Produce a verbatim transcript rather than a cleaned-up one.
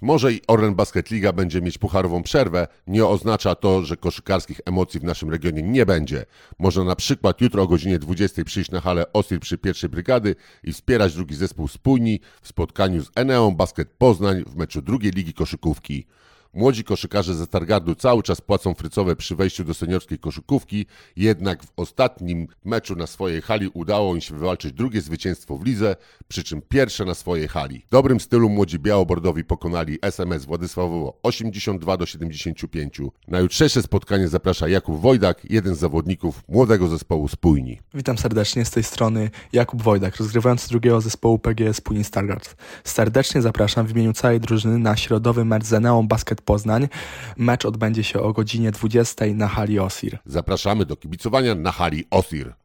Może i Orlen Basket Liga będzie mieć pucharową przerwę, nie oznacza to, że koszykarskich emocji w naszym regionie nie będzie. Można na przykład jutro o godzinie dwudziestej przyjść na halę Osir przy pierwszej brygady i wspierać drugi zespół Spójni w spotkaniu z Eneą Basket Poznań w meczu drugiej ligi koszykówki. Młodzi koszykarze ze Stargardu cały czas płacą frycowe przy wejściu do seniorskiej koszykówki, jednak w ostatnim meczu na swojej hali udało im się wywalczyć drugie zwycięstwo w lidze, przy czym pierwsze na swojej hali. W dobrym stylu młodzi białobordowi pokonali S M S Władysławowo osiemdziesiąt dwa do siedemdziesięciu pięciu. Na jutrzejsze spotkanie zaprasza Jakub Wojdak, jeden z zawodników młodego zespołu Spójni. Witam serdecznie, z tej strony Jakub Wojdak, rozgrywający drugiego zespołu P G E Spójni Stargard. Serdecznie zapraszam w imieniu całej drużyny na środowy mecz z Eneą Basket Poznań. Mecz odbędzie się o godzinie dwudziestej na hali Osir. Zapraszamy do kibicowania na hali Osir.